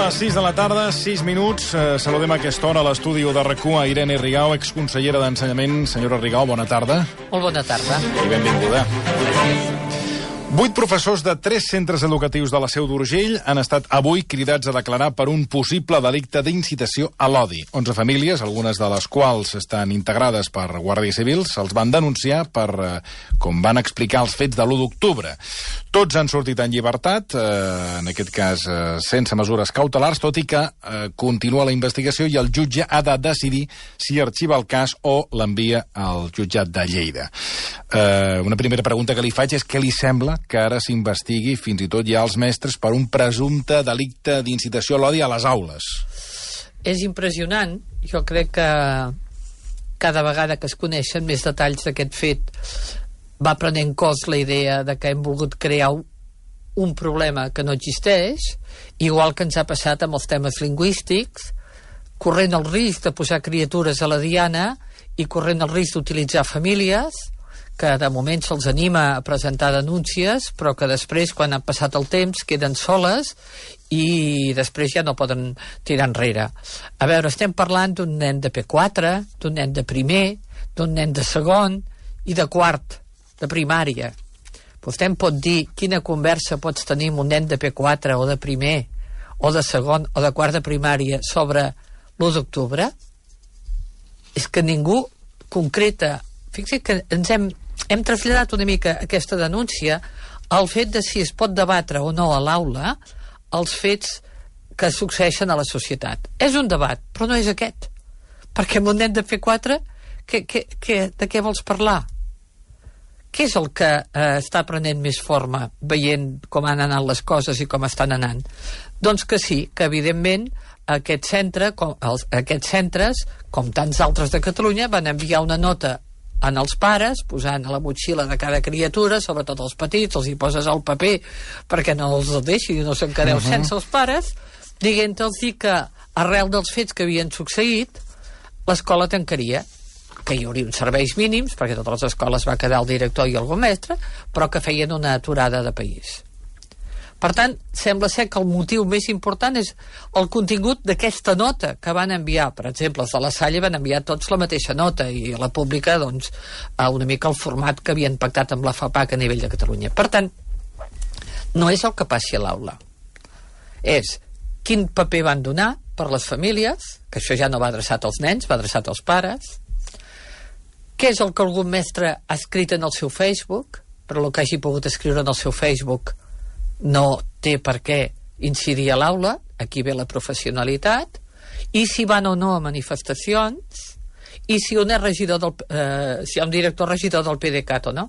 les 6 de la tarda, 6 minuts. Saludem a aquesta hora a l'estudi de RAC1 a Irene Rigau, exconsellera d'Ensenyament. Senyora Rigau, bona tarda. Molt bona tarda. I benvinguda. 8 professors de 3 centres educatius de la Seu d'Urgell han estat avui cridats a declarar per un possible delicte d'incitació a l'odi. 11 famílies, algunes de les quals estan integrades per guàrdies civils, se'ls van denunciar per, com van explicar, els fets de l'1 d'octubre. Tots han sortit en llibertat, en aquest cas sense mesures cautelars, tot i que continua la investigació i el jutge ha de decidir si arxiva el cas o l'envia al jutjat de Lleida. Una primera pregunta que li faig és què li sembla que ara s'investigui fins i tot ja els mestres per un presumpte delicte d'incitació a l'odi a les aules. És impressionant. Jo crec que cada vegada que es coneixen més detalls d'aquest fet va prenent cos la idea de que hem volgut crear un problema que no existeix, igual que ens ha passat amb els temes lingüístics, corrent el risc de posar criatures a la diana i corrent el risc d'utilitzar famílies que de moment se'ls anima a presentar denúncies, però que després, quan han passat el temps, queden soles i després ja no poden tirar enrere. A veure, estem parlant d'un nen de P4, d'un nen de primer, d'un nen de segon i de quart, de primària. Vostè em pot dir quina conversa pots tenir amb un nen de P4 o de primer, o de segon, o de quart de primària sobre l'1 d'octubre? És que ningú concreta. Fixa't que ens hem traslladat una mica aquesta denúncia al fet de si es pot debatre o no a l'aula els fets que succeeixen a la societat. És un debat, però no és aquest. Perquè amb un nen de P4 de què vols parlar? Què és el que està prenent més forma veient com han anat les coses i com estan anant? Doncs que sí, que evidentment aquests centres, com tants altres de Catalunya, van enviar una nota en els pares, posant a la motxilla de cada criatura, sobretot els petits, els hi poses al paper perquè no els deixi i no se'n quedeu sense els pares, dient-los que arrel dels fets que havien succeït, l'escola tancaria, que hi hauria uns serveis mínims, perquè totes les escoles va quedar el director i algun mestre, però que feien una aturada de país. Per tant, sembla ser que el motiu més important és el contingut d'aquesta nota que van enviar. Per exemple, els de la Salle van enviar tots la mateixa nota i la pública, doncs, una mica el format que havien pactat amb la FAPAC a nivell de Catalunya. Per tant, no és el que passi a l'aula. És quin paper van donar per les famílies, que això ja no va adreçat als nens, va adreçat als pares. Què és el que algun mestre ha escrit en el seu Facebook, però el que hagi pogut escriure en el seu Facebook no té per què incidir a l'aula, aquí ve la professionalitat, i si van o no a manifestacions, i si un és regidor si hi ha un director regidor del PDeCAT o no.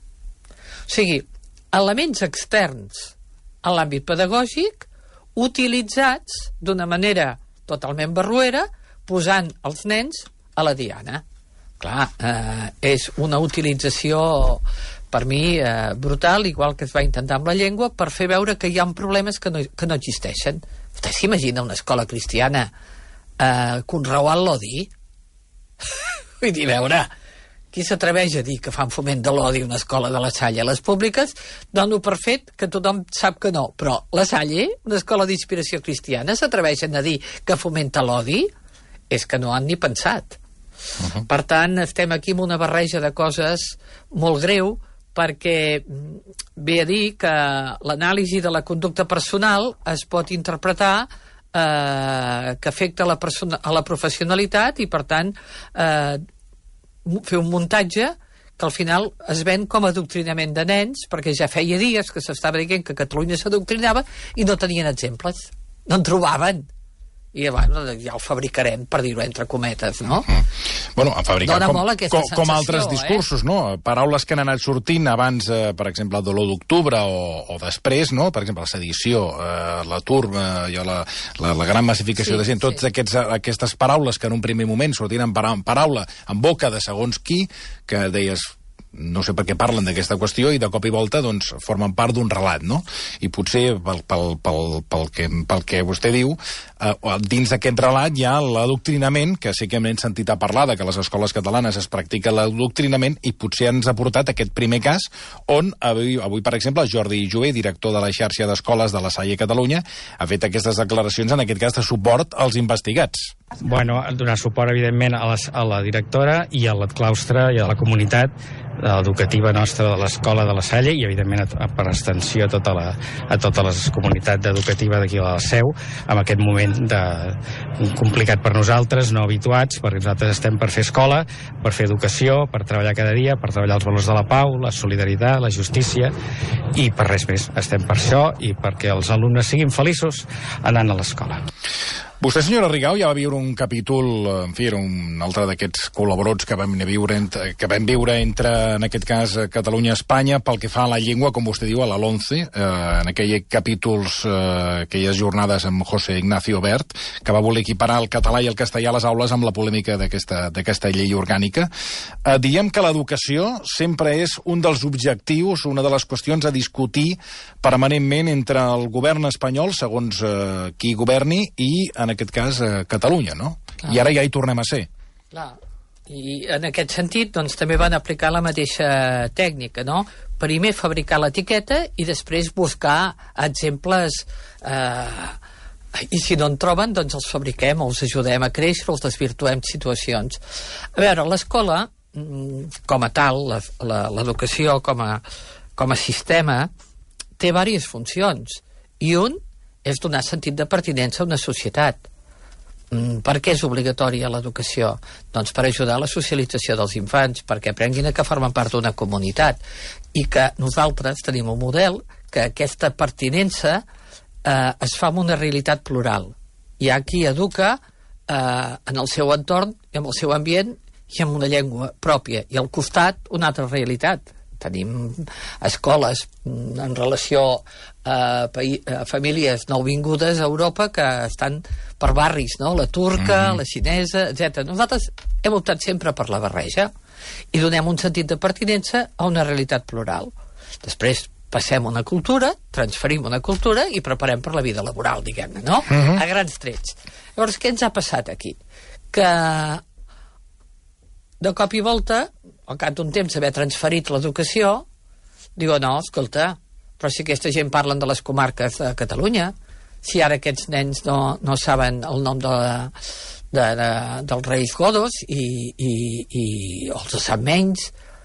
O sigui, elements externs a l'àmbit pedagògic utilitzats d'una manera totalment barroera, posant els nens a la diana. Clar, és una utilització per mi brutal, igual que es va intentar amb la llengua, per fer veure que hi ha problemes que no existeixen. Vostè s'imagina una escola cristiana conreuant l'odi? Vull dir, veure, qui s'atreveix a dir que fan foment de l'odi una escola de la Salle? Les públiques dono per fet que tothom sap que no, però la Salle, una escola d'inspiració cristiana, s'atreveixen a dir que fomenta l'odi? És que no han ni pensat. Per tant, estem aquí amb una barreja de coses molt greu, perquè ve a dir que l'anàlisi de la conducta personal es pot interpretar que afecta a la professionalitat i, per tant, fer un muntatge que al final es ven com a adoctrinament de nens, perquè ja feia dies que s'estava dient que Catalunya s'adoctrinava i no tenien exemples, no en trobaven. I bueno, ja el fabricarem, per dir-ho entre cometes, no? Bueno, a fabricar com altres sensació, discursos, no? Paraules que han anat sortint abans, per exemple, de l'1 d'octubre o després, no? Per exemple, la sedició, l'atur, la gran massificació de gent, totes aquestes paraules que en un primer moment sortien en paraula, en boca de segons qui, que deies, no sé per què parlen d'aquesta qüestió, i de cop i volta doncs, formen part d'un relat, no? I potser, pel que vostè diu, dins d'aquest relat hi ha l'adoctrinament, que sí que hem sentit a parlar que a les escoles catalanes es practica l'adoctrinament, i potser ens ha portat aquest primer cas on avui, per exemple, Jordi Jover, director de la xarxa d'escoles de la Salle Catalunya, ha fet aquestes declaracions, en aquest cas de suport als investigats. Bueno, donar suport, evidentment, a la directora i al claustre i a la comunitat educativa nostra de l'escola de la Salle i, evidentment, per extensió a tota la comunitat educativa d'aquí a la Seu, en aquest moment complicat per nosaltres, no habituats, perquè nosaltres estem per fer escola, per fer educació, per treballar cada dia, per treballar els valors de la pau, la solidaritat, la justícia, i per res més. Estem per això i perquè els alumnes siguin feliços anant a l'escola. Vostè, senyora Rigau, ja va viure un capítol, en fi, era un altre d'aquests col·laborats que vam viure entre, en aquest cas, Catalunya i Espanya, pel que fa a la llengua, com vostè diu, a la LOMCE, en aquells capítols, aquelles jornades amb José Ignacio Wert, que va voler equiparar el català i el castellà a les aules amb la polèmica d'aquesta llei orgànica. Diem que l'educació sempre és un dels objectius, una de les qüestions a discutir permanentment entre el govern espanyol, segons qui governi, i, en aquest cas, Catalunya, no? Clar. I ara ja hi tornem a ser. Clar. I en aquest sentit, doncs, també van aplicar la mateixa tècnica, no? Primer fabricar l'etiqueta i després buscar exemples, i si no en troben, doncs els fabriquem, els ajudem a créixer, els desvirtuem situacions. A veure, l'escola, com a tal, l'educació com a sistema, té diverses funcions, i un és donar sentit de pertinença a una societat. Per què és obligatòria l'educació? Doncs per ajudar a la socialització dels infants, perquè aprenguin que formen part d'una comunitat, i que nosaltres tenim un model que aquesta pertinença es fa amb una realitat plural. Hi ha qui educa en el seu entorn, en el seu ambient, i amb una llengua pròpia, i al costat una altra realitat. Tenim escoles en relació a famílies nouvingudes a Europa que estan per barris, no? La turca, la xinesa, etc. Nosaltres hem optat sempre per la barreja i donem un sentit de pertinença a una realitat plural. Després passem una cultura, transferim una cultura i preparem per la vida laboral, diguem-ne, no? A grans trets. Llavors, què ens ha passat aquí? Que de cop i volta, al cap d'un temps d'haver transferit l'educació, diu, no, escolta, però si aquesta gent parlen de les comarques de Catalunya, si ara aquests nens no saben el nom dels reis godos i els sap menys,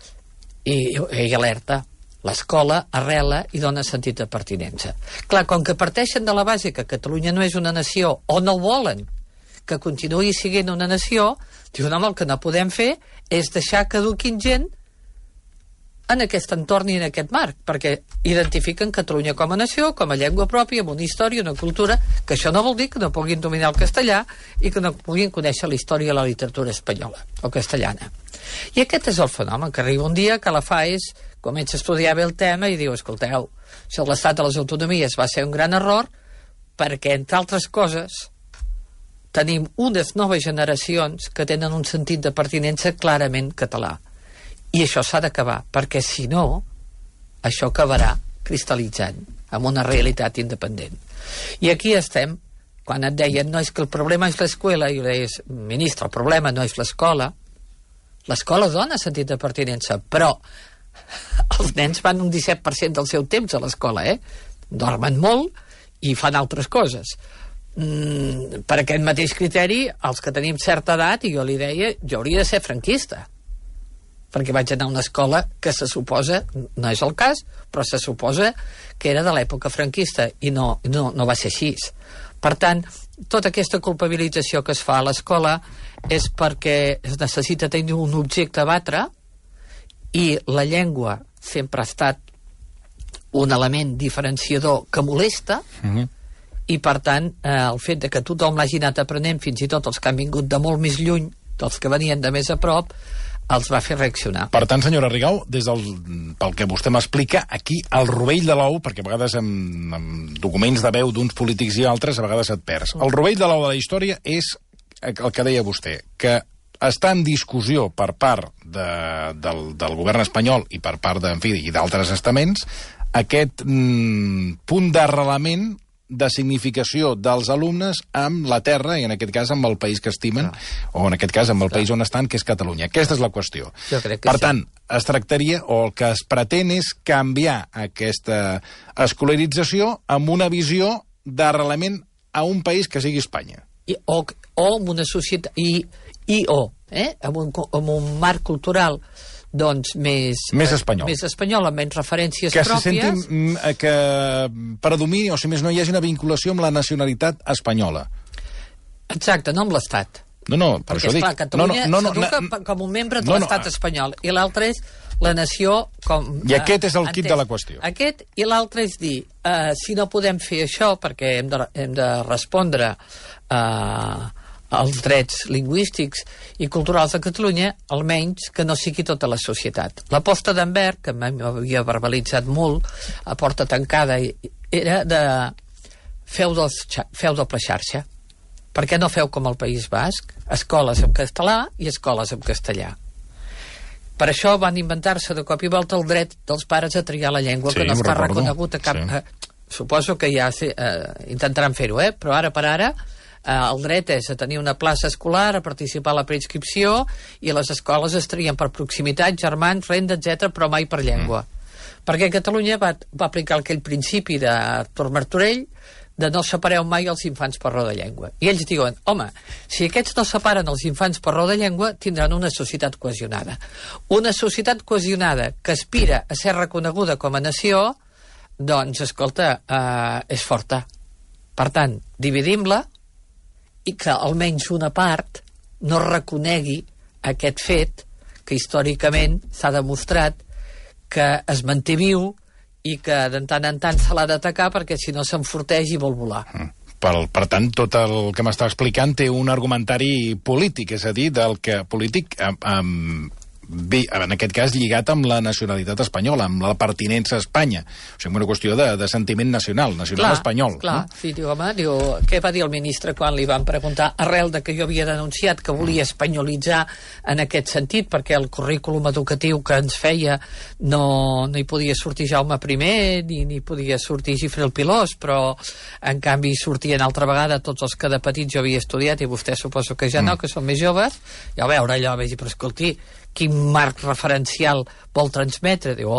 i alerta. L'escola arrela i dona sentit de pertinença. Clar, com que parteixen de la base que Catalunya no és una nació, o no volen que continuï sent una nació, diu, no, el que no podem fer és deixar que eduquin gent en aquest entorn i en aquest marc, perquè identifiquen Catalunya com a nació, com a llengua pròpia, amb una història, una cultura, que això no vol dir que no puguin dominar el castellà i que no puguin conèixer la història i la literatura espanyola o castellana. I aquest és el fenomen, que arriba un dia que la FAES comença a estudiar bé el tema i diu, escolteu, això de l'estat de les autonomies va ser un gran error perquè, entre altres coses, tenim unes noves generacions que tenen un sentit de pertinença clarament català. I això s'ha d'acabar, perquè si no, això acabarà cristal·litzant amb una realitat independent. I aquí estem, quan et deien, no, és que el problema és l'escola, i deies, ministre, el problema no és l'escola. L'escola dona sentit de pertinença, però els nens van un 17% del seu temps a l'escola, dormen molt i fan altres coses. Per aquest mateix criteri, els que tenim certa edat, i jo li deia, jo hauria de ser franquista, perquè vaig anar a una escola que se suposa, no és el cas, però se suposa que era de l'època franquista, i no va ser així. Per tant, tota aquesta culpabilització que es fa a l'escola és perquè es necessita tenir un objecte a batre, i la llengua sempre ha estat un element diferenciador que molesta, i per tant el fet de que tothom l'hagi anat aprenent, fins i tot els que han vingut de molt més lluny dels que venien de més a prop, els va fer reaccionar. Per tant, senyora Rigau, pel que vostè m'explica, aquí el rovell de l'ou, perquè a vegades amb documents de veu d'uns polítics i altres, a vegades et perds. El rovell de l'ou de la història és el que deia vostè, que està en discussió per part del govern espanyol i per part d'altres estaments aquest punt d'arrelament de significació dels alumnes amb la terra i en aquest cas amb el país que estimen o en aquest cas amb el país on estan, que és Catalunya. Aquesta és la qüestió. Per tant, es tractaria, o el que es pretén és canviar aquesta escolarització amb una visió d'arrelament a un país que sigui Espanya. O amb una societat amb un marc cultural doncs més espanyol, amb menys referències pròpies. Que se sentin que predomini, o si més no hi hagi una vinculació amb la nacionalitat espanyola. Exacte, no amb l'Estat. No, per això dic. Perquè, esclar, Catalunya s'educa com un membre de l'Estat espanyol, i l'altre és la nació com... I aquest és el quid de la qüestió. Aquest i l'altre és dir, si no podem fer això, perquè hem de respondre als drets lingüístics i culturals de Catalunya, almenys que no sigui tota la societat. L'aposta d'Envern, que m'havia verbalitzat molt, a porta tancada, era de feu doble xarxa. Per què no feu com el País Basc? Escoles en català i escoles en castellà. Per això van inventar-se de cop i volta el dret dels pares a triar la llengua, que no està reconegut a cap... Suposo que ja intentaran fer-ho, però ara per ara el dret és a tenir una plaça escolar, a participar a la preinscripció, i les escoles es trien per proximitat, germans, renda, etc, però mai per llengua. Perquè Catalunya va aplicar aquell principi d'Artur Martorell de no separeu mai els infants per raó de llengua. I ells diuen, home, si aquests no separen els infants per raó de llengua, tindran una societat cohesionada. Una societat cohesionada que aspira a ser reconeguda com a nació, doncs, escolta, és forta. Per tant, dividim-la, i que almenys una part no reconegui aquest fet que històricament s'ha demostrat que es manté viu i que de tant en tant se l'ha d'atacar perquè si no s'enforteix i vol volar. Per tant, tot el que m'està explicant té un argumentari polític, és a dir, del que polític... en aquest cas lligat amb la nacionalitat espanyola, amb la pertinença a Espanya. O sigui, una qüestió de sentiment nacional espanyol. Clar, no? Sí, què va dir el ministre quan li van preguntar, arrel de que jo havia denunciat que volia espanyolitzar en aquest sentit, perquè el currículum educatiu que ens feia no hi podia sortir Jaume I, ni podia sortir Gifré Pilós, però en canvi sortien altra vegada tots els que de petits jo havia estudiat, i vostè suposo que ja no, que són més joves, i a veure allò, vaig dir, però escolti, quin marc referencial vol transmetre? Diu,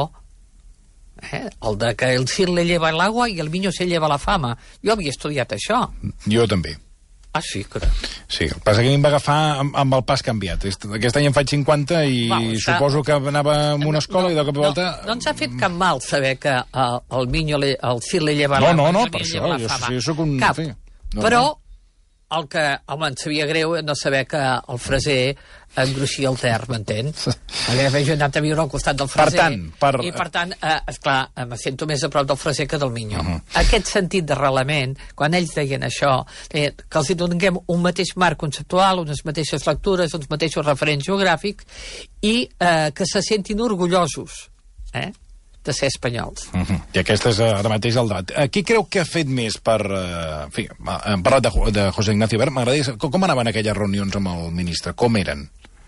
el de que el Cid le lleva l'agua i el niño se lleva la fama. Jo havia estudiat això. Jo també. Ah, sí, caram. Sí, el pas que a mi em va agafar amb el pas canviat. Aquest any em faig 50 i suposo que anava a una escola i de cop i volta... No ens ha fet cap mal saber que el Cid le lleva l'agua. No, per això, jo soc un... Cap, però el que, home, em sabia greu no saber que el Freser engruixia el Ter, m'entén? Jo he anat a viure al costat del Freser i per tant, esclar, me sento més a prop del Freser que del Minyó. Aquest sentit d'arrelament, quan ells deien això, que els donem un mateix marc conceptual, unes mateixes lectures, uns mateixos referents geogràfics i que se sentin orgullosos de ser espanyols. I aquest és ara mateix el debat. Qui creu que ha fet més per... En fi, hem parlat de José Ignacio Wert. M'agradaria... Com anaven aquelles reunions amb el ministre? Com eren?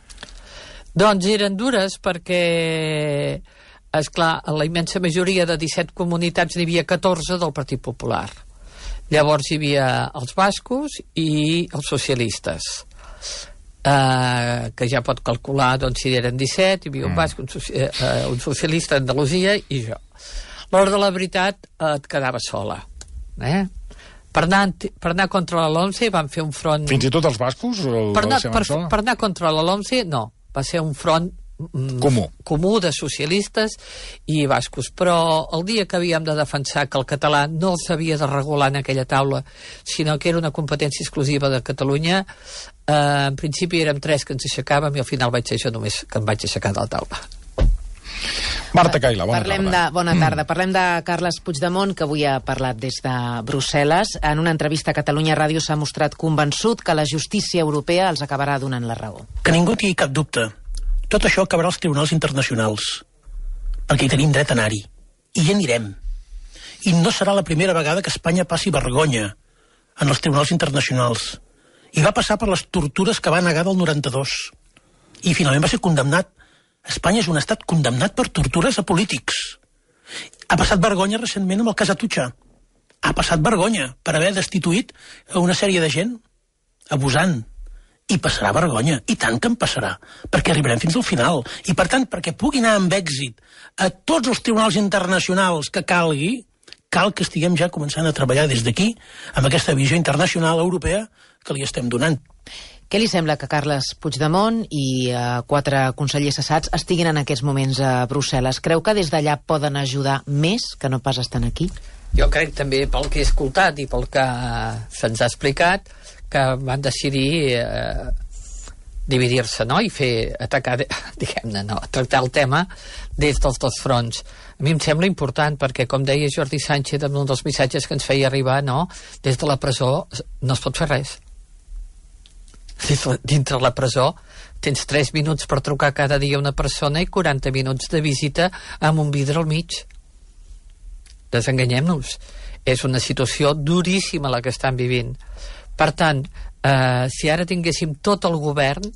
Doncs eren dures perquè, esclar, a la immensa majoria de 17 comunitats n'hi havia 14 del Partit Popular. Llavors hi havia els bascos i els socialistes. Que ja pot calcular doncs, si eren 17, hi havia un basc, un socialista d'Andalusia i jo. A l'hora de la veritat et quedava sola. Per anar contra la LOMCE van fer un front... Fins i tot els bascos? Per anar contra la LOMCE, no. Va ser un front comú de socialistes i bascos, però el dia que havíem de defensar que el català no s'havia de regular en aquella taula, sinó que era una competència exclusiva de Catalunya, en principi érem 3 que ens aixecàvem i al final vaig ser jo només que em vaig aixecar de la taula. Marta Caila, bona tarda. Parlem de Carles Puigdemont, que avui ha parlat des de Brussel·les. En una entrevista a Catalunya Ràdio s'ha mostrat convençut que la justícia europea els acabarà donant la raó. Que ningú tingui cap dubte. Tot això acabarà als tribunals internacionals, perquè hi tenim dret a anar-hi. I hi anirem. I no serà la primera vegada que Espanya passi vergonya en els tribunals internacionals. I va passar per les tortures que va negar del 92. I finalment va ser condemnat. Espanya és un estat condemnat per tortures a polítics. Ha passat vergonya recentment amb el cas Atutxa. Ha passat vergonya per haver destituït a una sèrie de gent abusant. I passarà vergonya, i tant que en passarà, perquè arribarem fins al final. I per tant, perquè pugui anar amb èxit a tots els tribunals internacionals que calgui, cal que estiguem ja començant a treballar des d'aquí, amb aquesta visió internacional europea que li estem donant. Què li sembla que Carles Puigdemont i 4 consellers cessats estiguin en aquests moments a Brussel·les? Creu que des d'allà poden ajudar més que no pas estan aquí? Jo crec també pel que he escoltat i pel que se'ns ha explicat que van decidir dividir-se, no? I fer atacar, diguem-ne, no, tractar el tema des dels dos fronts. A mi em sembla important perquè, com deia Jordi Sánchez en un dels missatges que ens feia arribar, no? Des de la presó no es pot fer res. Dintre la presó tens 3 minuts per trucar cada dia a una persona i 40 minuts de visita amb un vidre al mig. Desenganyem-nos. És una situació duríssima la que estan vivint. Per tant, si ara tinguéssim tot el govern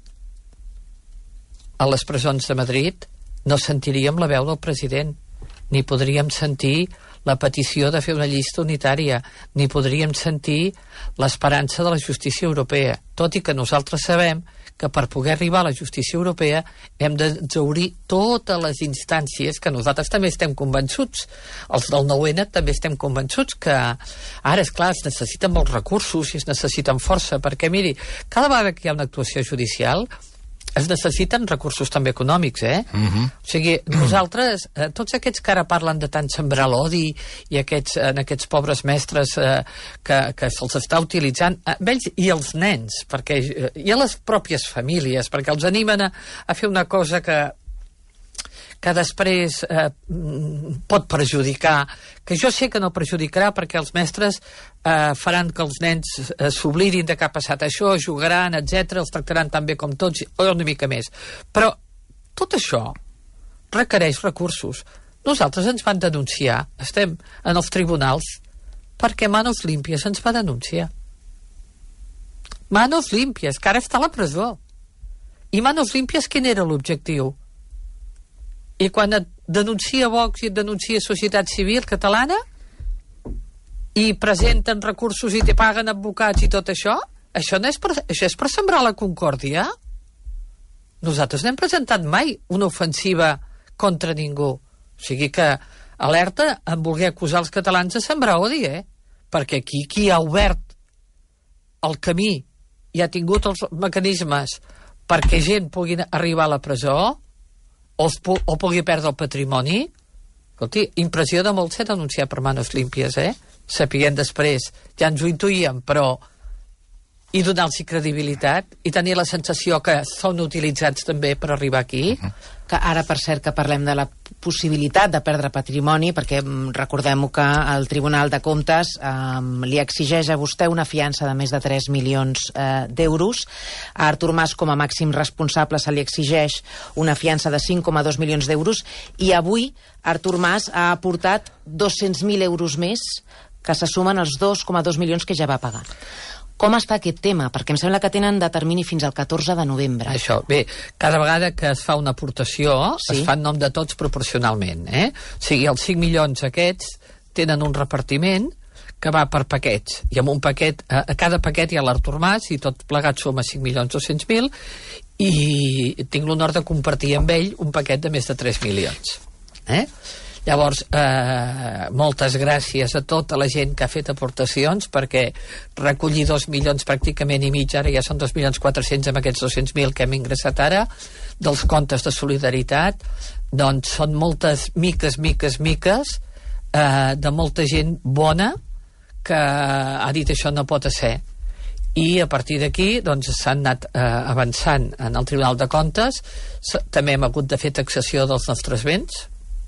a les presons de Madrid, no sentiríem la veu del president, ni podríem sentir la petició de fer una llista unitària, ni podríem sentir l'esperança de la justícia europea, tot i que nosaltres sabem que per poder arribar a la justícia europea hem d'exhaurir totes les instàncies que nosaltres també estem convençuts. Els del 9-N també estem convençuts que ara, és clar, es necessiten molts recursos i es necessiten força, perquè, miri, cada vegada que hi ha una actuació judicial es necessiten recursos també econòmics, O sigui, nosaltres, tots aquests que ara parlen de tant sembrar l'odi i aquests pobres mestres que se'ls està utilitzant, ells i els nens, perquè, i a les pròpies famílies, perquè els animen a fer una cosa que després pot perjudicar, que jo sé que no perjudicarà perquè els mestres faran que els nens s'oblidin de que ha passat això, jugaran, etc, els tractaran tan bé com tots, o una mica més. Però tot això requereix recursos. Nosaltres ens van denunciar, estem en els tribunals, perquè Manos Limpias ens va denunciar. Manos Limpias, que ara està a la presó. I Manos Limpias, quin era l'objectiu? I quan et denuncia Vox i et denuncia Societat Civil Catalana i presenten recursos i te paguen advocats i tot això, això és per sembrar la concòrdia? Nosaltres no hem presentat mai una ofensiva contra ningú. O sigui que alerta en voler acusar els catalans de sembrar odi, perquè aquí qui ha obert el camí i ha tingut els mecanismes perquè gent pugui arribar a la presó o pugui perdre el patrimoni. Escolti, impressió de molt ser denunciat per Manos Limpias, sapiguem després, ja ens ho intuïem, però i donar-los credibilitat i tenir la sensació que són utilitzats també per arribar aquí. Que ara, per cert, que parlem de la possibilitat de perdre patrimoni, perquè recordem que el Tribunal de Comptes li exigeix a vostè una fiança de més de 3 milions d'euros. A Artur Mas, com a màxim responsable, se li exigeix una fiança de 5,2 milions d'euros i avui Artur Mas ha aportat 200.000 euros més que se sumen als 2,2 milions que ja va pagar. Com està aquest tema? Perquè em sembla que tenen de termini fins al 14 de novembre. Això, bé, cada vegada que es fa una aportació es fa en nom de tots proporcionalment, O sigui, els 5 milions aquests tenen un repartiment que va per paquets, i amb un paquet, a cada paquet hi ha l'Artur Mas i tot plegat suma 5.200.000 i tinc l'honor de compartir amb ell un paquet de més de 3 milions. Llavors, moltes gràcies a tota la gent que ha fet aportacions, perquè recollir 2 milions pràcticament i mig, ara ja són 2.400.000 amb aquests 200.000 que hem ingressat ara, dels comptes de solidaritat, doncs són moltes miques de molta gent bona que ha dit això no pot ser. I a partir d'aquí doncs s'han anat avançant en el Tribunal de Comptes. També hem hagut de fer taxació dels nostres béns,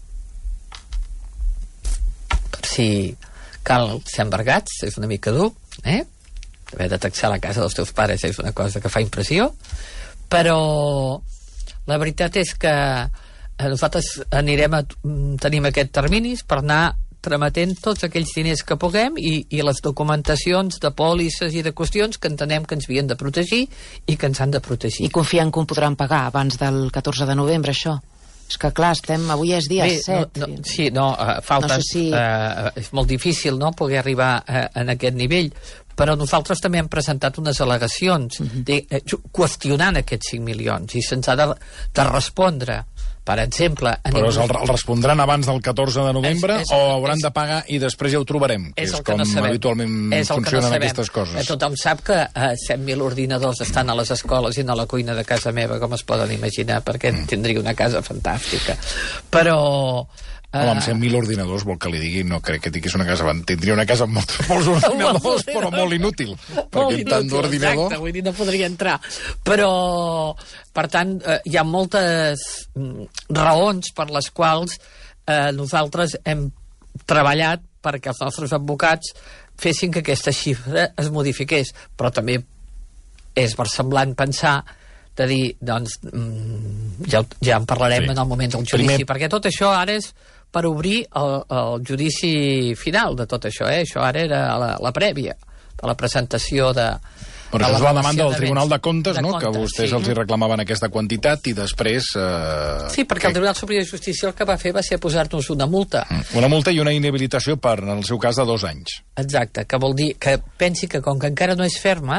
si cal ser embargats, és una mica dur, haver de taxar la casa dels teus pares és una cosa que fa impressió, però la veritat és que nosaltres tenim aquests terminis per anar trametent tots aquells diners que puguem i les documentacions de pòlisses i de qüestions que entenem que ens havien de protegir i que ens han de protegir. I confien que ho podran pagar abans del 14 de novembre, això? És que, clar, avui és dia 7. Falta... No sé si... és molt difícil, no?, poder arribar en aquest nivell, però nosaltres també hem presentat unes al·legacions qüestionant aquests 5 milions i se'ns ha de respondre. Per exemple... Però el respondran abans del 14 de novembre o hauran de pagar i després ja ho trobarem? Que és com habitualment funcionen aquestes coses. Tothom sap que 100.000 ordinadors estan a les escoles i no a la cuina de casa meva, com es poden imaginar, perquè tindria una casa fantàstica. Però... Home, amb 100.000 ordinadors, vol que li digui, no crec que tinguis una casa... Tindria una casa amb molts ordinadors, però molt inútil. Perquè tant d'ordinador... Exacte, vull dir, no podria entrar. Però, per tant, hi ha moltes raons per les quals nosaltres hem treballat perquè els nostres advocats fessin que aquesta xifra es modifiqués. Però també és versemblant pensar de dir, doncs, ja en parlarem en el moment del judici, perquè tot això ara és per obrir el judici final de tot això, Això ara era la prèvia de la presentació de... Però això és la demanda del Tribunal de Comptes, no?, que vostès els hi reclamaven aquesta quantitat i després... Sí, perquè el Tribunal Superior de Justícia el que va fer va ser posar-nos una multa. Una multa i una inhabilitació per, en el seu cas, de 2 anys. Exacte, que vol dir que pensi que com que encara no és ferma...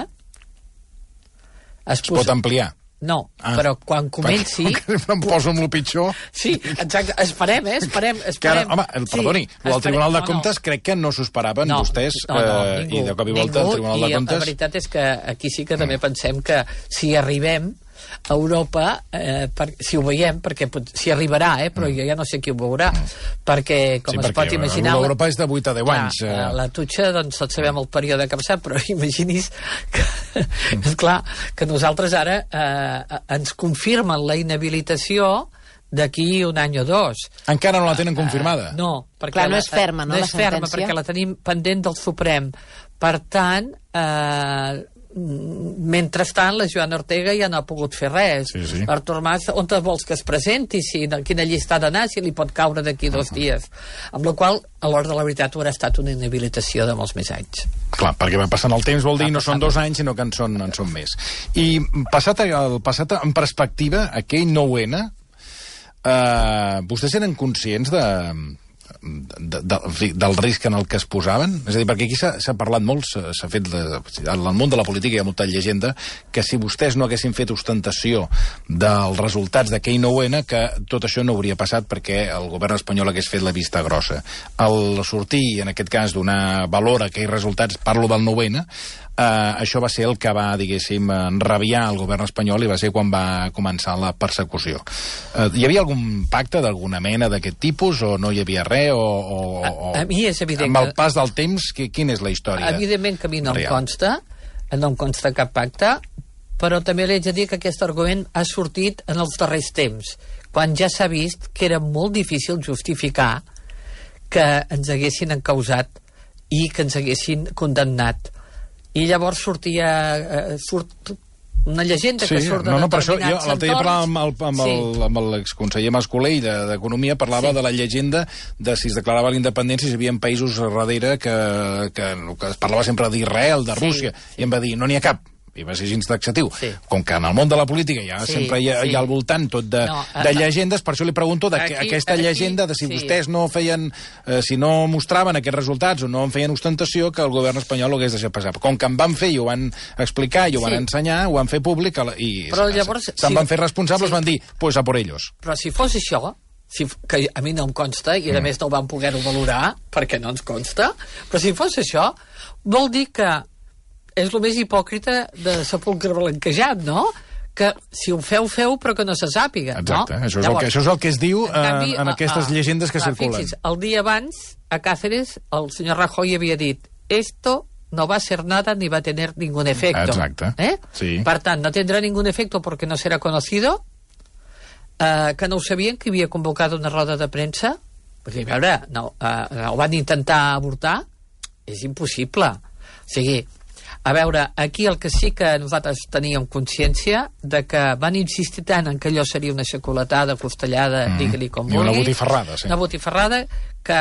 Es pot ampliar. No, però quan comenci... Em poso amb el pitjor. Sí, exacte, esperem. Home, perdoni, el Tribunal de Comptes crec que no s'ho esperaven vostès i de cop i volta el Tribunal de Comptes... I la veritat és que aquí sí que també pensem que si arribem a Europa, si ho veiem, perquè si arribarà, però jo ja no sé qui ho veurà, perquè, com es pot imaginar... Europa és de 8 a 10 anys. La tutxa, doncs, tots sabem el període que ha passat, però imagini's que, esclar, que nosaltres ara ens confirmen la inhabilitació d'aquí 1 any o 2. Encara no la tenen confirmada? No, perquè no és ferma, no, la sentència? No és ferma, perquè la tenim pendent del Suprem. Per tant, mentrestant, la Joana Ortega ja no ha pogut fer res. Sí. Artur Mas, on vols que es presenti? Quina llista ha d'anar? Si li pot caure d'aquí 2 dies. Amb la qual, a l'hora de la veritat, haurà estat una inhabilitació de molts més anys. Clar, perquè va passant el temps, vol dir no són 2 anys, sinó que en són més. I passat en perspectiva, aquell 9-N, vostès eren conscients del risc en el que es posaven? És a dir, perquè aquí s'ha parlat molt, s'ha fet en el món de la política hi ha molta llegenda que si vostès no haguessin fet ostentació dels resultats d'aquell 9-N, que tot això no hauria passat perquè el govern espanyol hagués fet la vista grossa. Al sortir, en aquest cas, donar valor a aquells resultats, parlo del 9-N, això va ser el que va, diguéssim, enrabiar el govern espanyol i va ser quan va començar la persecució. Hi havia algun pacte d'alguna mena d'aquest tipus o no hi havia res? A mi és evident amb el pas del temps, quina és la història? Evidentment que a mi no em consta cap pacte, però també li haig de dir que aquest argument ha sortit en els darrers temps, quan ja s'ha vist que era molt difícil justificar que ens haguessin encausat i que ens haguessin condemnat. I llavors surt una llegenda que surt de determinats entorns. Jo l'altre dia parlava amb l'exconseller Mas-Colell d'Economia, parlava de la llegenda de si es declarava la independència si hi havia països darrere que es parlava sempre d'Israel, de Rússia, i em va dir, no n'hi ha cap. I va ser gens taxatiu. Com que en el món de la política sempre hi ha al voltant tot de llegendes, per això li pregunto aquesta llegenda de si vostès no feien, si no mostraven aquests resultats o no en feien ostentació, que el govern espanyol ho hagués deixat passar. Com que en van fer i ho van explicar i ho van ensenyar, ho van fer públic i se'n van fer responsables, van dir, pues a por ellos. Però si fos això, que a mi no em consta, i a més no ho van poder-ho valorar, perquè no ens consta, però si fos això, vol dir que és el més hipòcrita de sepulcre blanquejat, no? Que si ho feu, però que no se sàpiga. Exacte, no? Això és el que es diu en aquestes llegendes que circulen. Fixi's, el dia abans, a Cáceres, el senyor Rajoy havia dit esto no va a ser nada ni va a tener ningún efecto. Exacte. Sí. Per tant, no tendrá ningún efecto porque no será conocido, que no ho sabien, que havia convocat una roda de premsa. Perquè, a veure, ho van intentar avortar, és impossible. O sigui, A veure, aquí el que sí que nosaltres teníem consciència de que van insistir tant en que allò seria una xocolatada, costellada, digue-li com vulgui. I una botifarrada, sí. Una botifarrada que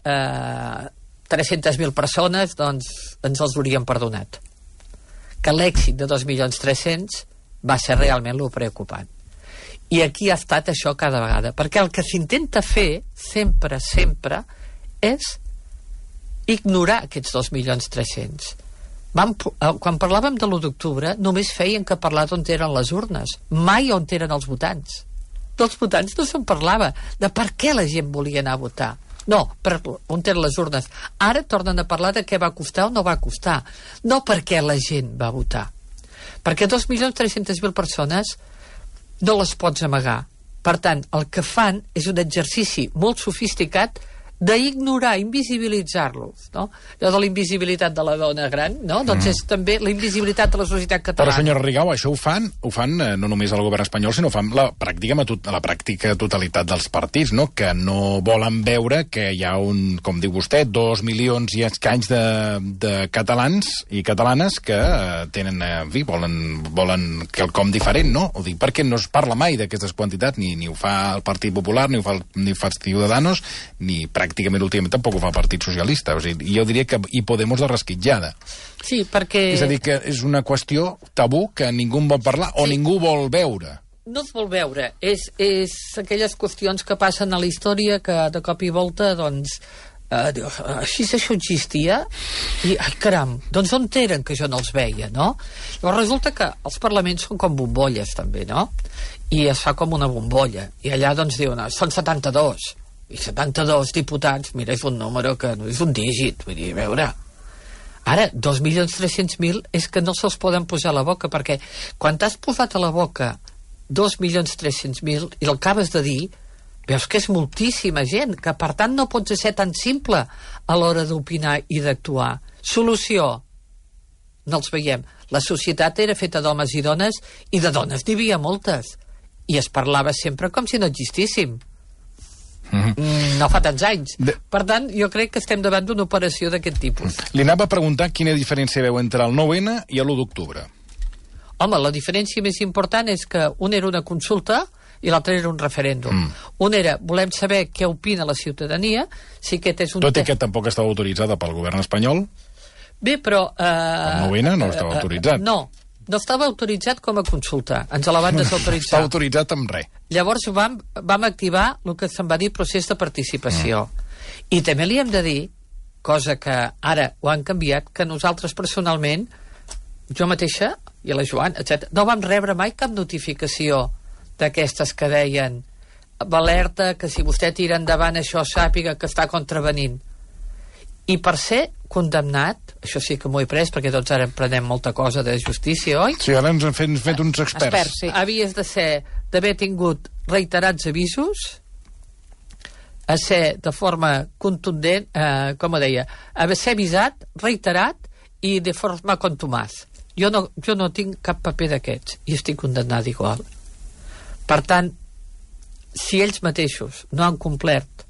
300.000 persones doncs, ens els haurien perdonat. Que l'èxit de 2.300.000 va ser realment lo preocupant. I aquí ha estat això cada vegada, perquè el que s'intenta fer sempre és ignorar aquests 2.300.000. Quan parlàvem de l'1 d'octubre només feien que parlar d'on eren les urnes, mai on eren els votants. Dels votants no se'n parlava, de per què la gent volia anar a votar. No, per on eren les urnes. Ara tornen a parlar de què va costar o no va costar, no per què la gent va votar. Perquè 2.300.000 persones no les pots amagar. Per tant, el que fan és un exercici molt sofisticat d'ignorar, invisibilitzar-los, no? Allò de la invisibilitat de la dona gran, no? Doncs és també la invisibilitat de la societat catalana. Però, senyora Rigau, això ho fan no només el govern espanyol, sinó ho fan la pràctica totalitat dels partits, no? Que no volen veure que hi ha com diu vostè, 2 milions i escanys de catalans i catalanes que tenen, en fi, volen quelcom diferent, no? Ho dic perquè no es parla mai d'aquestes quantitats, ni ho fa el Partit Popular, ni ho fa Ciudadanos, ni pràcticament últimament tampoc ho fa el Partit Socialista. O sigui, jo diria que hi Podemos de rasquitjada. Sí, perquè... És a dir, que és una qüestió tabú que ningú en vol parlar o ningú vol veure. No es vol veure. És aquelles qüestions que passen a la història que de cop i volta, doncs, així això existia i, ai caram, doncs on eren que jo no els veia, no? Llavors resulta que els parlaments són com bombolles també, no? I es fa com una bombolla i allà doncs diuen, són 72 i 72 diputats, mira, és un número que no és un dígit, vull dir, a veure, ara 2.300.000 és que no se'ls poden posar a la boca, perquè quan t'has posat a la boca 2.300.000 i l'acabes de dir, veus que és moltíssima gent, que per tant no pots ser tan simple a l'hora d'opinar i d'actuar. Solució, no els veiem. La societat era feta d'homes i dones, i de dones n'hi havia moltes, i es parlava sempre com si no existíssim. No fa tants anys. Per tant, jo crec que estem davant d'una operació d'aquest tipus. Li anava a preguntar quina diferència veu entre el 9-N i l'1 d'octubre. Home, la diferència més important és que un era una consulta i l'altre era un referèndum. Un era, volem saber què opina la ciutadania, si aquest és un... Tot i que tampoc estava autoritzada pel govern espanyol. Bé, però... El 9-N no estava autoritzat. No estava autoritzat com a consulta. Ens la van desautoritzar. Estava autoritzat amb res. Llavors vam activar el que se'n va dir procés de participació. I també li hem de dir, cosa que ara ho han canviat, que nosaltres personalment, jo mateixa i la Joan, etc., no vam rebre mai cap notificació d'aquestes que deien alerta, que si vostè tira endavant això sàpiga que està contravenint. I per ser condemnat, això sí que m'ho he pres, perquè tots ara prenem molta cosa de justícia, oi? Sí, ara ens han fet uns experts. Sí. Havies d'haver tingut reiterats avisos, a ser de forma contundent, com ho deia, haver ser avisat, reiterat i de forma contumaz. Jo no tinc cap paper d'aquests i estic condemnat igual. Per tant, si ells mateixos no han complert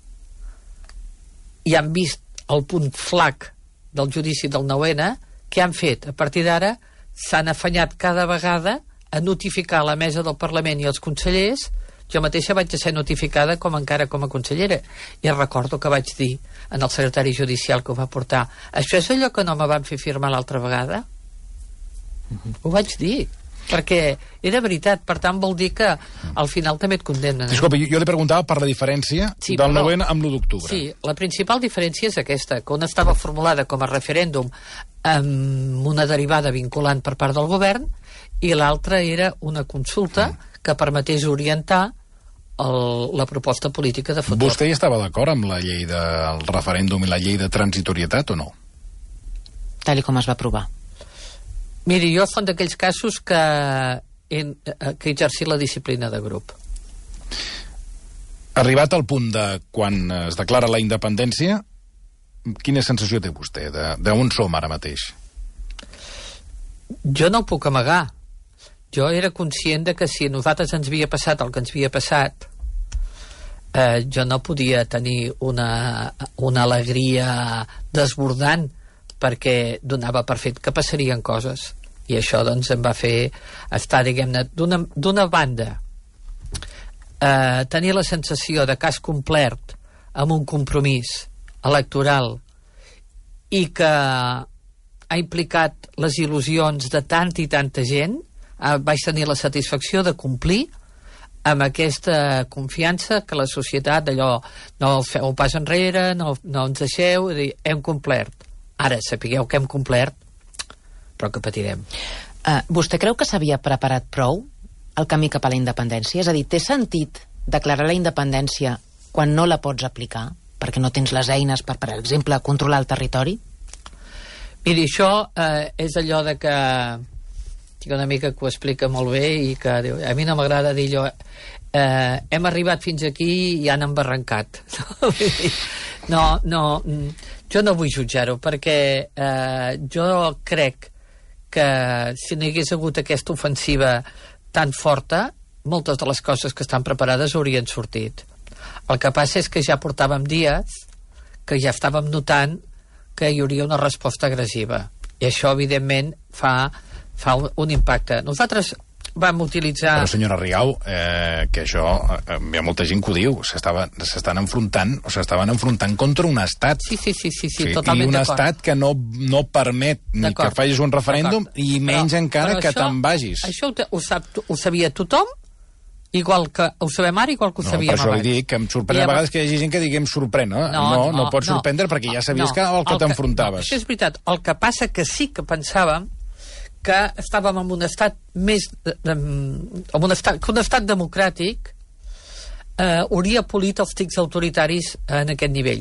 i han vist el punt flac del judici del 9-N, què han fet? A partir d'ara s'han afanyat cada vegada a notificar a la mesa del Parlament i als consellers. Jo mateixa vaig ser notificada encara com a consellera, i recordo que vaig dir al secretari judicial que ho va portar, això és allò que no me van fer firmar l'altra vegada? Ho vaig dir, perquè era veritat. Per tant, vol dir que al final també et condemnen. Disculpi, jo li preguntava per la diferència del 9-N amb l'1 d'octubre. Sí, la principal diferència és aquesta, que una estava formulada com a referèndum amb una derivada vinculant per part del govern, i l'altra era una consulta que permetés orientar la proposta política de futur. Vostè hi estava d'acord amb la llei del referèndum i la llei de transitorietat o no? Tal com es va aprovar. Miri, jo són d'aquells casos que he exercit la disciplina de grup. Arribat al punt de quan es declara la independència, quina sensació té vostè d'on som ara mateix? Jo no ho puc amagar. Jo era conscient de que si a nosaltres ens havia passat el que ens havia passat, jo no podia tenir una alegria desbordant, perquè donava per fet que passarien coses, i això doncs em va fer estar, diguem-ne, d'una banda tenir la sensació de que has complert amb un compromís electoral i que ha implicat les il·lusions de tanta i tanta gent. Vaig tenir la satisfacció de complir amb aquesta confiança que la societat, allò, no feu un pas enrere, no ens deixeu, hem complert. Ara sapigueu que hem complert, però que patirem. Vostè creu que s'havia preparat prou el camí cap a la independència? És a dir, té sentit declarar la independència quan no la pots aplicar, perquè no tens les eines per exemple, controlar el territori? Miri, això és allò de que tinc una amica que ho explica molt bé i que diu, a mi no m'agrada dir allò, hem arribat fins aquí i han embarrancat. No, jo no vull jutjar-ho, perquè jo crec que si no hi hagués hagut aquesta ofensiva tan forta, moltes de les coses que estan preparades haurien sortit. El que passa és que ja portàvem dies que ja estàvem notant que hi hauria una resposta agressiva, i això evidentment fa un impacte. Nosaltres vam utilitzar... Però senyora Rigau, que això hi ha molta gent que ho diu, s'estan enfrontant o s'estaven enfrontant contra un estat. Sí, totalment d'acord. I un estat que no permet ni que facis un referèndum i menys encara que te'n vagis. Això ho sabia tothom, igual que ho sabem ara, igual que ho sabíem abans. Per això li dic que em sorprèn a vegades que hi hagi gent que digui em sorprèn, no pot sorprendre perquè ja sabies el que t'enfrontaves. Això és veritat. El que passa que sí que pensàvem que estàvem en un estat més... un estat democràtic hauria polit els tics autoritaris en aquest nivell.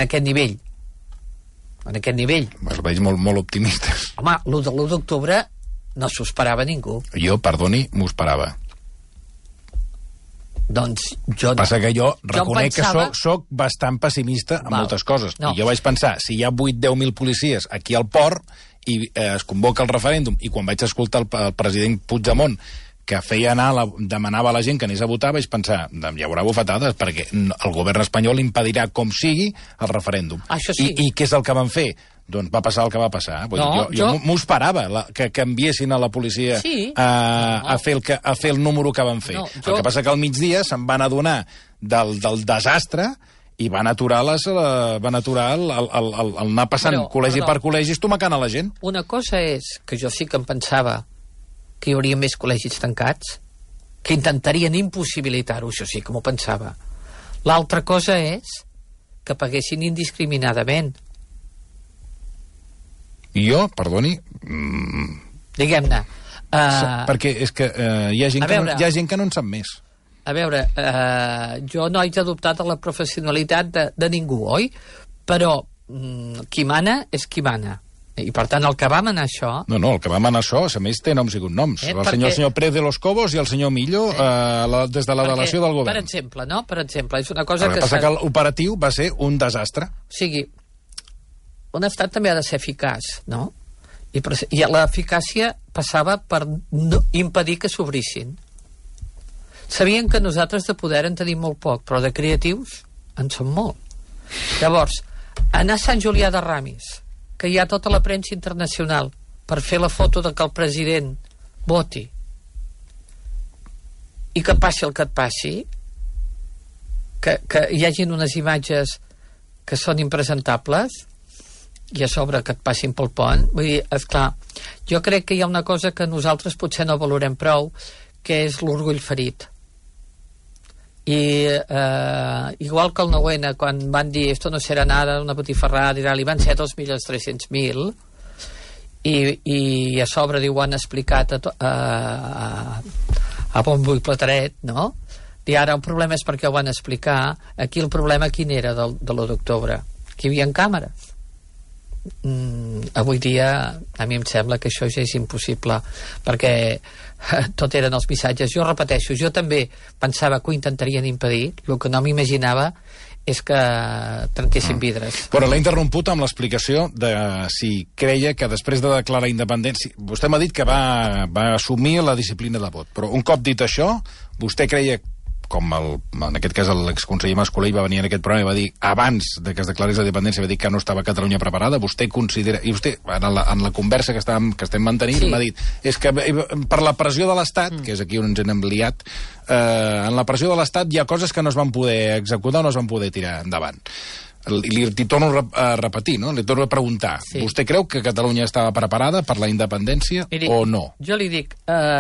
Els veig molt optimistes. Home, l'1 d'octubre no s'ho esperava ningú. Jo, perdoni, m'ho esperava. Doncs jo no. Passa que jo reconec que soc bastant pessimista en moltes coses. I jo vaig pensar, si hi ha 8-10.000 policies aquí al port i es convoca el referèndum, i quan vaig escoltar el president Puigdemont que demanava a la gent que anés a votar, vaig pensar, hi haurà bufetades, perquè el govern espanyol impedirà com sigui el referèndum. Això sí. I què és el que van fer? Doncs va passar el que va passar. Jo m'ho esperava, que enviessin a la policia a fer el número que van fer. El que passa que al migdia se'n van adonar del desastre i van aturar el anar passant col·legi per col·legi estomacant a la gent. Una cosa és que jo sí que em pensava que hi hauria més col·legis tancats, que intentarien impossibilitar-ho, això sí que m'ho pensava. L'altra cosa és que paguessin indiscriminadament. I jo, perdoni... Diguem-ne... Perquè és que hi ha gent que no en sap més. A veure, jo no haig adoptat la professionalitat de ningú, oi? Però qui mana és qui mana. I per tant, el que va manar això... No, el que va manar això, a més, té noms i cognoms. El senyor Pérez de los Cobos i el senyor Millo des de la delegació del govern. Per exemple, no? Per exemple, és una cosa que... El que passa que l'operatiu va ser un desastre. O sigui, un estat també ha de ser eficaç, no? I l'eficàcia passava per impedir que s'obrissin. Sabien que nosaltres de poder en tenim molt poc, però de creatius en som molt. Llavors, anar a Sant Julià de Ramis, que hi ha tota la premsa internacional per fer la foto de que el president voti i que passi el que et passi, que hi hagin unes imatges que són impresentables i a sobre que et passin pel pont, vull dir, esclar, jo crec que hi ha una cosa que nosaltres potser no valorem prou, que és l'orgull ferit. I igual que el 9-N, quan van dir esto no serà nada, una botifarrada i tal, i van ser 2.300.000 i a sobre diu, han explicat a bombo i plateret, no? I ara el problema és perquè ho van explicar. Aquí el problema quin era de l'1 d'octubre? Que hi havia càmeres. Avui dia a mi em sembla que això ja és impossible, perquè tot eren els missatges. Jo repeteixo, jo també pensava que ho intentarien impedir, el que no m'imaginava és que trenquessin vidres. Però l'he interromput amb l'explicació de si creia que després de declarar independència... Vostè m'ha dit que va assumir la disciplina de vot, però un cop dit això, vostè creia com en aquest cas l'exconseller Mas-Colell va venir en aquest programa i va dir, abans de que es declarés la independència, va dir que no estava Catalunya preparada, vostè considera... I vostè, en la conversa que estem mantenint, m'ha dit, és que per la pressió de l'Estat, que és aquí on ens hem liat, en la pressió de l'Estat hi ha coses que no es van poder executar o no es van poder tirar endavant. Li torno a repetir, no? Li torno a preguntar. Vostè creu que Catalunya estava preparada per la independència o no? Jo li dic...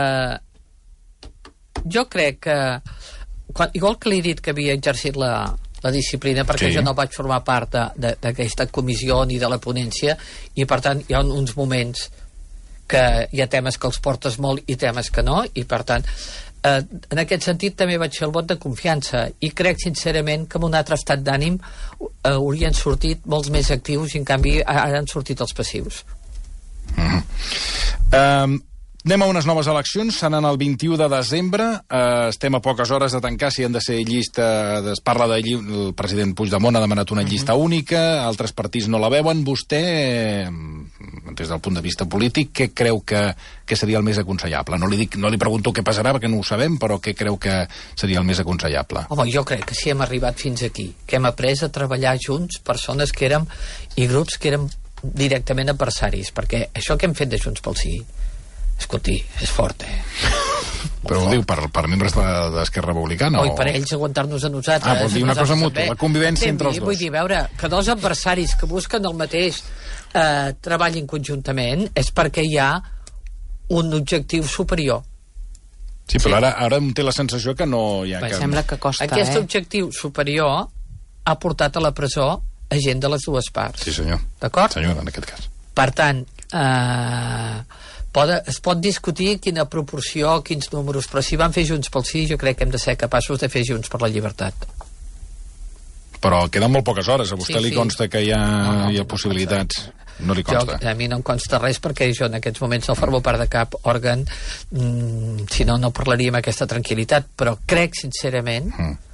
jo crec que... Igual que li he dit que havia exercit la disciplina, perquè jo no vaig formar part d'aquesta comissió ni de la ponència, i per tant hi ha uns moments que hi ha temes que els portes molt i temes que no, i per tant en aquest sentit també vaig fer el vot de confiança, i crec sincerament que en un altre estat d'ànim haurien sortit molts més actius i en canvi ara han sortit els passius. Anem a unes noves eleccions, seran el 21 de desembre, estem a poques hores de tancar si han de ser llista, es parla de el president Puigdemont ha demanat una llista única, altres partits no la veuen. Vostè, des del punt de vista polític, què creu que seria el més aconsellable? No li pregunto què passarà, perquè no ho sabem, però què creu que seria el més aconsellable? Home, jo crec que si hem arribat fins aquí, que hem après a treballar junts, persones que érem, i grups que érem directament adversaris, perquè això que hem fet de Junts pel Sí, escolti, és fort, Però ho diu per membres d'Esquerra Republicana? O per ells aguantar-nos a nosaltres. Vol dir una cosa mútua, la convivència entre els dos. Vull dir, veure, que dos adversaris que busquen el mateix treballin conjuntament és perquè hi ha un objectiu superior. Sí, però ara em té la sensació que no hi ha cap... Sembla que costa, Aquest objectiu superior ha portat a la presó a gent de les dues parts. Sí, senyor. D'acord? Senyor, en aquest cas. Per tant, es pot discutir quina proporció, quins números, però si van fer Junts pel Sí, jo crec que hem de ser capaços de fer Junts per la Llibertat. Però queden molt poques hores. A vostè li consta que hi ha possibilitats? No li consta? A mi no em consta res, perquè jo en aquests moments no formo part de cap òrgan, si no, no parlaria amb aquesta tranquil·litat, però crec sincerament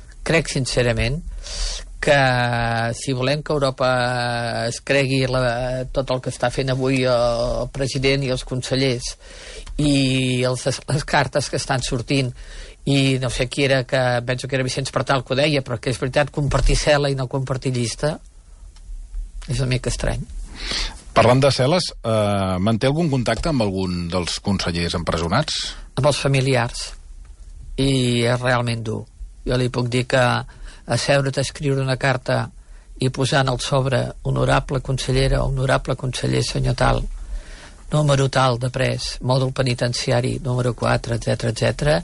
que si volem que Europa es cregui tot el que està fent avui el president i els consellers i les cartes que estan sortint, i no sé qui era, que penso que era Vicenç Partal que ho deia, però que és veritat, compartir cel·la i no compartir llista és una mica estrany. Parlant de cel·les, manté algun contacte amb algun dels consellers empresonats? Amb els familiars, i és realment dur. Jo li puc dir que asseure't a escriure una carta i posant al sobre honorable consellera, honorable conseller senyor tal, número tal de pres, mòdul penitenciari número 4, etc,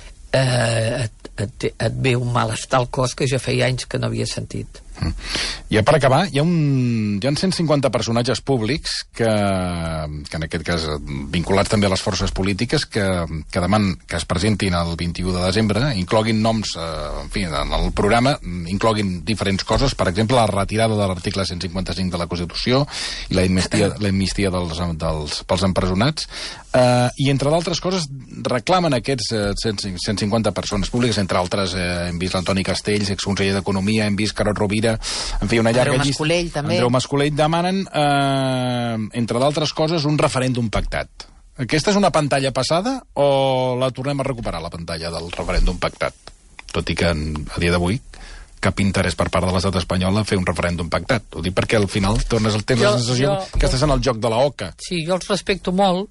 et ve un malestar al cos que jo feia anys que no havia sentit. I per acabar, hi ha 150 personatges públics que en aquest cas vinculats també a les forces polítiques que demanen que es presentin el 21 de desembre, incloguin noms, en fi, en el programa incloguin diferents coses, per exemple la retirada de l'article 155 de la Constitució i l'amnistia pels empresonats, i entre d'altres coses reclamen aquests 150 persones públiques, entre altres hem vist l'Antoni Castells, exconseller d'Economia, hem vist Carod Rovira, en fi, una llarga llista. Mas-Colell, també. Andreu Mas-Colell demanen, entre d'altres coses, un referèndum pactat. Aquesta és una pantalla passada o la tornem a recuperar, la pantalla del referèndum pactat? Tot i que a dia d'avui cap interès per part de l'estat espanyol a fer un referèndum pactat. Ho dic perquè al final tens la sensació que estàs en el joc de la oca. Sí, jo els respecto molt,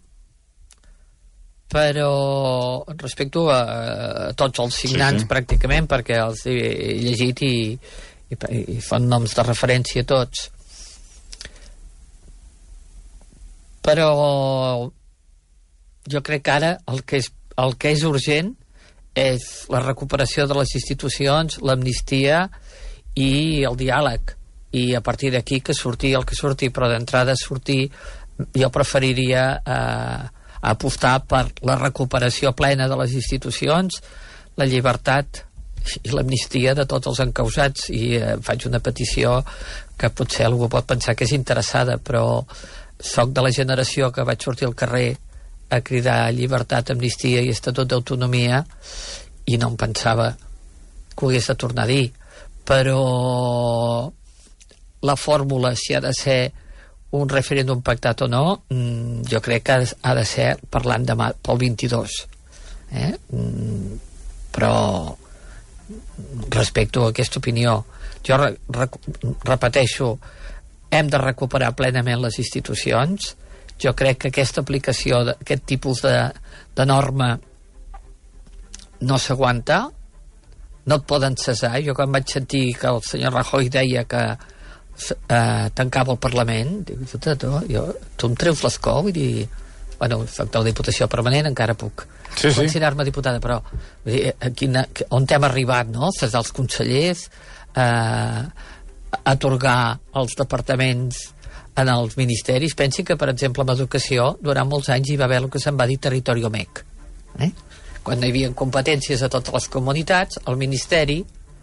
però respecto a tots els signants pràcticament, perquè els he llegit i fan noms de referència tots. Però jo crec que ara el que és urgent és la recuperació de les institucions, l'amnistia i el diàleg, i a partir d'aquí que surti el que surti, però d'entrada jo preferiria apostar per la recuperació plena de les institucions, la llibertat i l'amnistia de tots els encausats, i faig una petició que potser algú pot pensar que és interessada, però soc de la generació que vaig sortir al carrer a cridar llibertat, amnistia i estatut d'autonomia, i no em pensava que ho hagués de tornar a dir, però la fòrmula, si ha de ser un referèndum pactat o no, jo crec que ha de ser parlant demà pel 22, però respecto a aquesta opinió. Jo repeteixo, hem de recuperar plenament les institucions. Jo crec que aquesta aplicació d'aquest tipus de norma no s'aguanta, no et poden cessar. Jo quan vaig sentir que el senyor Rajoy deia que tancava el Parlament, dic, tu em treus l'escó, vull dir, bueno, soc de la Diputació Permanent, encara puc considerar-me diputada, però on hem arribat, no? Cessar els consellers, atorgar els departaments en els ministeris. Pensi que, per exemple, amb educació, durant molts anys hi va haver el que se'n va dir territori OMEC. Quan no hi havia competències a totes les comunitats, el Ministeri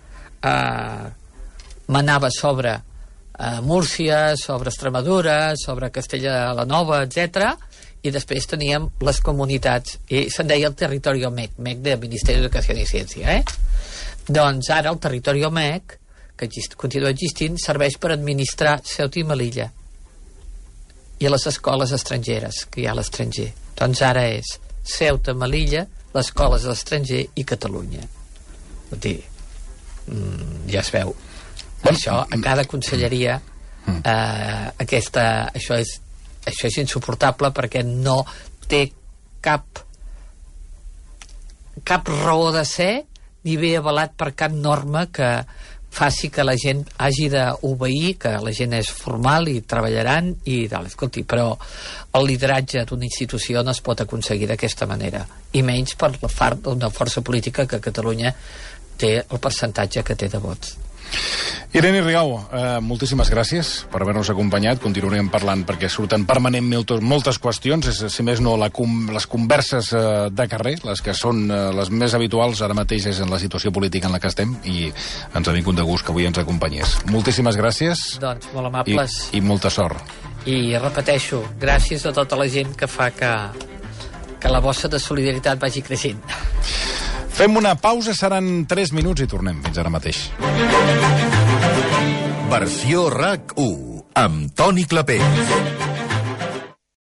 manava sobre Múrcia, sobre Extremadura, sobre Castella la Nova, etc. I després teníem les comunitats, i se'n deia el territori OMEC, MEC de Ministeri d'Educació i Ciència. Doncs ara el territori OMEC, que continua existint, serveix per administrar Ceuta i Melilla i les escoles estrangeres que hi ha a l'estranger. Doncs ara és Ceuta, Melilla, les escoles a l'estranger i Catalunya. Vull dir, ja es veu. Això, a cada conselleria, això és insuportable, perquè no té cap raó de ser, ni ve avalat per cap norma que faci que la gent hagi d'obeir, que la gent és formal i treballaran i tal. Escolti, però el lideratge d'una institució no es pot aconseguir d'aquesta manera, i menys per la part d'una força política que a Catalunya té el percentatge que té de vots. Irene Rigau, moltíssimes gràcies per haver-nos acompanyat. Continuarem parlant perquè surten permanentment moltes qüestions, si més no les converses de carrer, les que són les més habituals ara mateix és en la situació política en la que estem, i ens ha vingut de gust que avui ens acompanyés. Moltíssimes gràcies. Doncs molt amables. I molta sort. I repeteixo, gràcies a tota la gent que fa que la bossa de solidaritat vagi creixent. Fem una pausa, seran 3 minuts i tornem. Fins ara mateix. Versió RAC 1 amb Toni Clapés.